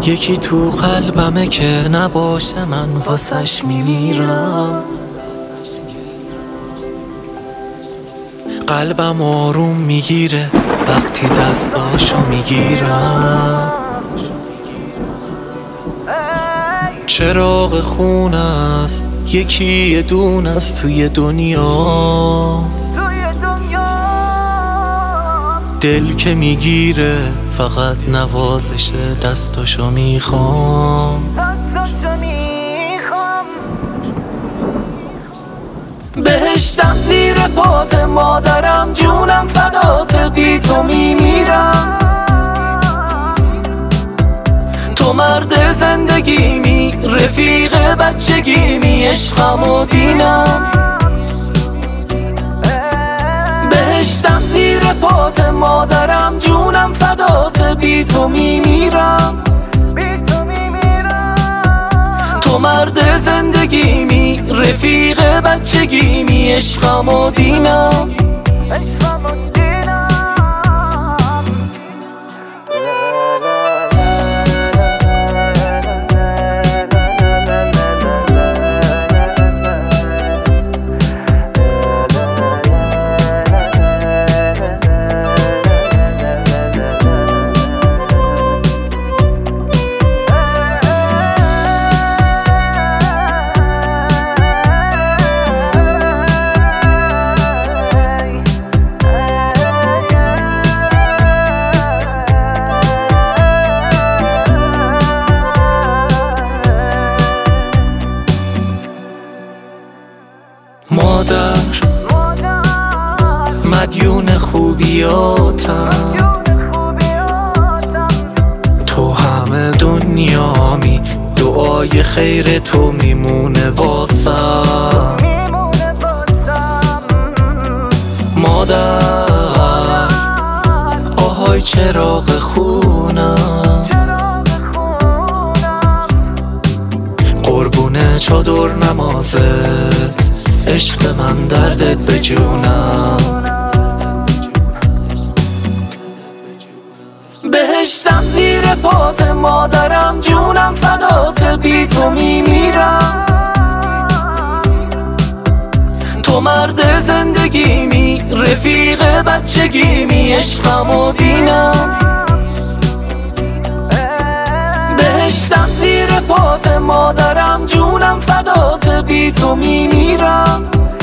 یکی تو قلبمه که نباشه من واسش میمیرم. قلبم آروم میگیره وقتی دستاشو میگیرم. چراغ خونه است یکی یه دونه است توی دنیا. دل که میگیره فقط نوازش دستاشو میخوام. بهشتم زیر پات مادرم، جونم فدات، بی تو میمیرم. تو مرد زندگیمی، رفیق بچگیمی، عشقم و دینم. بهشتم زیر پات مادرم، جونم فدات، بی تو میمیرم. تو مرد زندگیمی، رفیق بچگیمی، عشقم و دینم. مادر مدیون خوبیاتم، تو همه دنیامی، دعای خیر تو میمونه واسم. مادر آهای چراغ خونم، قربون چادر نمازت، عشق من دردت به جونم. بهشتم زیر پات مادرم، جونم فدات، بی تو میمیرم. تو مرد زندگیمی، رفیق بچگیمی، عشقم و دینم. بهشتم زیر پات مادرم، جونم فدات، بی تو میمیرم.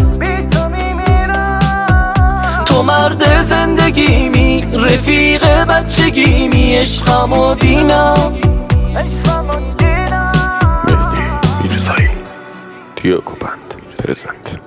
تو مرد زندگیمی، رفیق بچگیمی، عشقم و دینم. مهدی میرزایی دیوکوبند پرزنت.